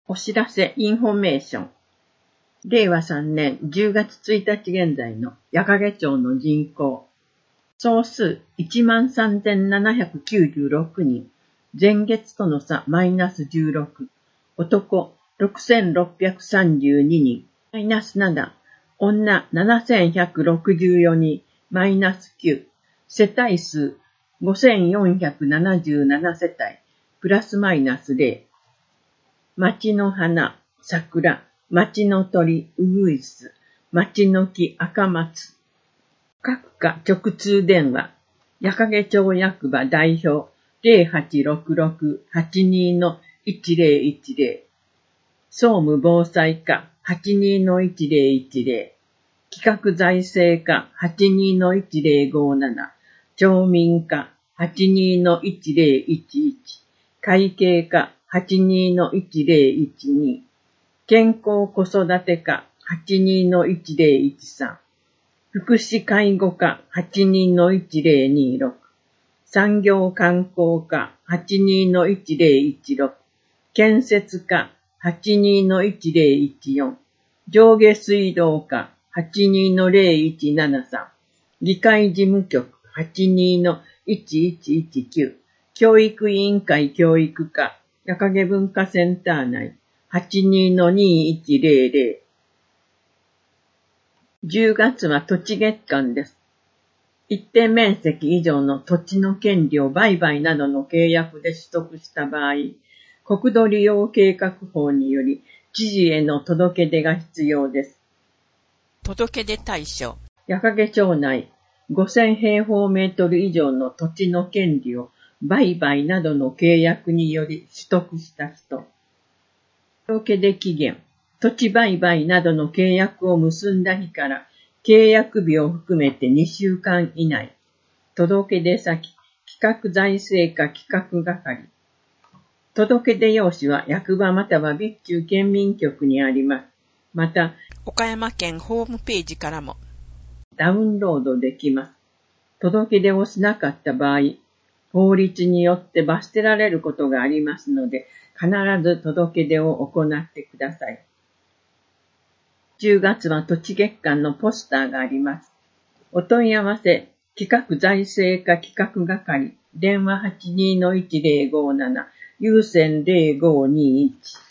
お知らせインフォメーション。令和3年10月1日現在の矢掛町の人口。総数 13,796 人。前月との差マイナス16。男 6,632 人。マイナス7。女 7,164 人。マイナス9。世帯数 5,477 世帯。プラスマイナス0。町の花、桜、町の鳥、ウグイス、町の木、赤松。各課直通電話、矢掛町役場代表 0866-82-1010。総務防災課 82-1010。企画財政課 82-1057。町民課 82-1011。会計課 82-1012。健康子育て課 82-1013。福祉介護課 82-1026。産業観光課 82-1016。建設課 82-1014。上下水道課 82-0173。議会事務局 82-1119。教育委員会教育課矢掛文化センター内 82-2100。10月は土地月間です。一定面積以上の土地の権利を売買などの契約で取得した場合、国土利用計画法により知事への届け出が必要です。 届け出対象。 矢掛町内5000平方メートル以上の土地の権利を売買などの契約により取得した人。届け出期限。土地売買などの契約を結んだ日から契約日を含めて2週間以内。届け出先、企画財政課企画係。届け出用紙は役場または備中県民局にあります。また、 岡山県ホームページからもダウンロードできます。届け出をしなかった場合、法律によって罰せられることがありますので、必ず届け出を行ってください。10月は土地月間のポスターがあります。お問い合わせ、企画財政課企画係、電話 82-1057、有線0521。